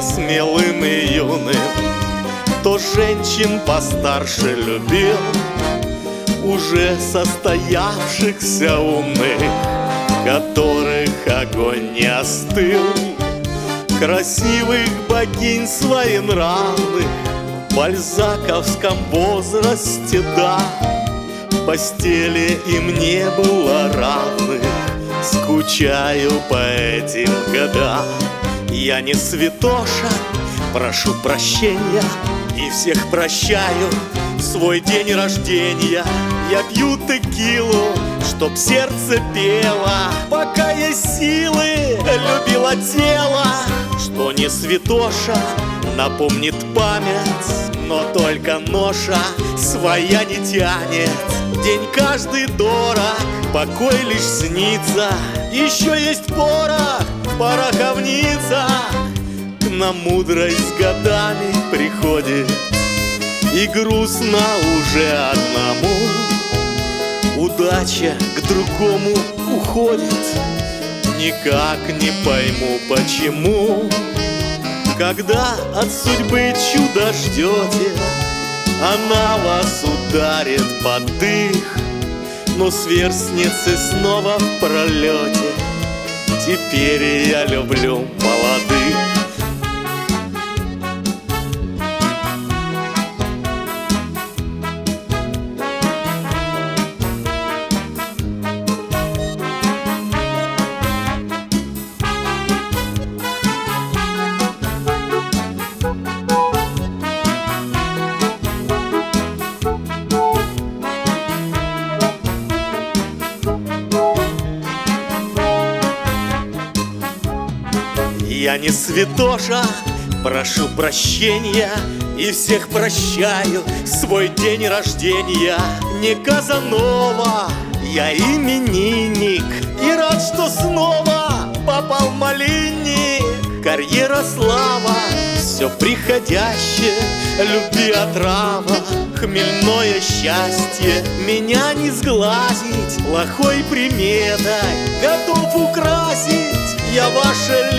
смелым и юным, кто женщин постарше любил, уже состоявшихся умных, которых огонь не остыл, красивых богинь своенравных в бальзаковском возрасте, да, в постели им не было равных. Скучаю по этим годам. Я не святоша, прошу прощения, и всех прощаю в свой день рождения. Я пью текилу, чтоб сердце пело, пока есть силы, любила тело. Что не святоша, напомнит память, но только ноша своя не тянет. День каждый дорог, покой лишь снится, еще есть порох в пороховницах. К нам мудрость с годами приходит, и грустно уже одному. Удача к другому уходит, никак не пойму почему. Когда от судьбы чудо ждете, она вас ударит под дых, но сверстницы снова в пролете. Теперь я люблю молодых. Я не святоша, прошу прощения, и всех прощаю в свой день рождения. Не Казанова, я именинник, и рад, что снова попал в малинник. Карьера, слава, все приходящее, любви отрава, хмельное счастье. Меня не сглазить плохой приметой, готов украсить я ваше